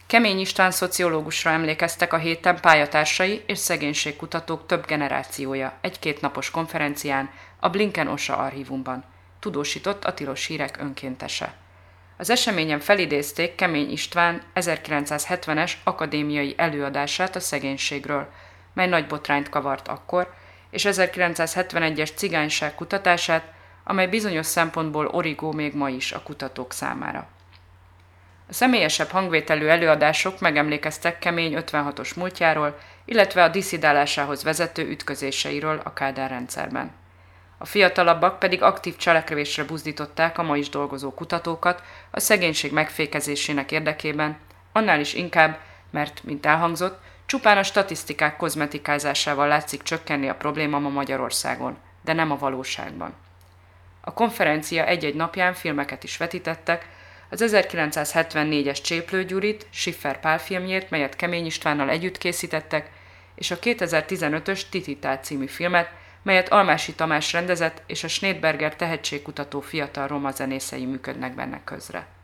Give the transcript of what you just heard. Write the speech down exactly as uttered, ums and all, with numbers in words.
Kemény István szociológusra emlékeztek a héten pályatársai és szegénységkutatók több generációja egy-két napos konferencián a Blinken-Osa archívumban, tudósított a Tilos Hírek önkéntese. Az eseményen felidézték Kemény István ezerkilencszázhetvenes akadémiai előadását a szegénységről, mely nagy botrányt kavart akkor, és ezerkilencszázhetvenegyes cigányság kutatását, amely bizonyos szempontból origó még ma is a kutatók számára. A személyesebb hangvételű előadások megemlékeztek Kemény ötvenhatos múltjáról, illetve a disszidálásához vezető ütközéseiről a Kádár rendszerben. A fiatalabbak pedig aktív cselekvésre buzdították a ma is dolgozó kutatókat a szegénység megfékezésének érdekében, annál is inkább, mert, mint elhangzott, csupán a statisztikák kozmetikázásával látszik csökkenni a probléma ma Magyarországon, de nem a valóságban. A konferencia egy-egy napján filmeket is vetítettek, az ezerkilencszázhetvennégyes Cséplő Gyurit, Schiffer Pál filmjét, melyet Kemény Istvánnal együtt készítettek, és a kétezer-tizenötös Tititál című filmet, melyet Almási Tamás rendezett, és a Schneidberger tehetségkutató fiatal roma zenészei működnek benne közre.